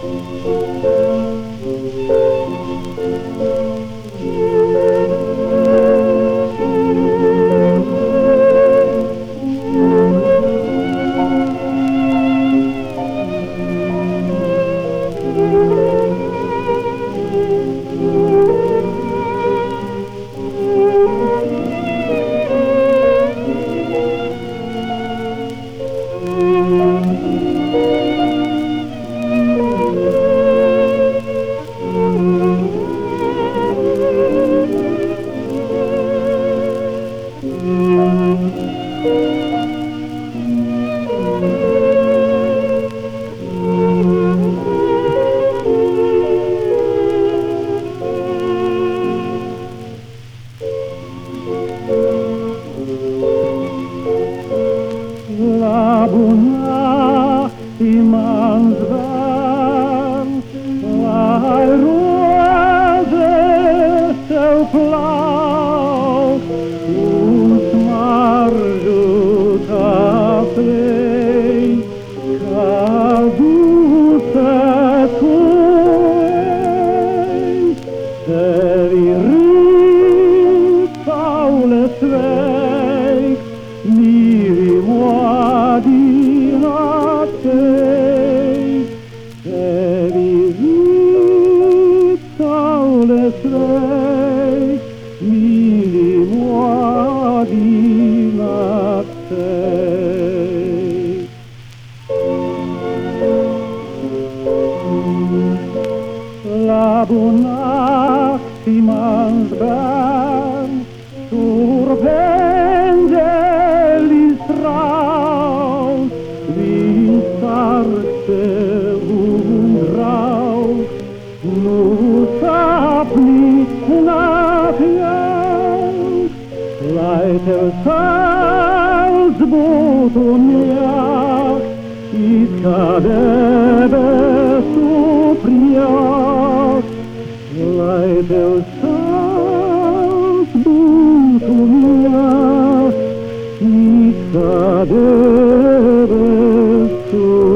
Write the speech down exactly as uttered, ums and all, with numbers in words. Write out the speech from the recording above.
La bună imans van, la roze seu plac, uns marjuta plei, ca dulce tuei, seri ritaule sveic, miri moadina tei, seri ritaule sveic, miri moadina tei. La bunactimans ben survenge Raus, wie starke Unraus, nur sapni nach Jans, leite Salzburg und Jagd, ich cadebe supriat, leite Salzburg und Jagd, ich cadebe supriat.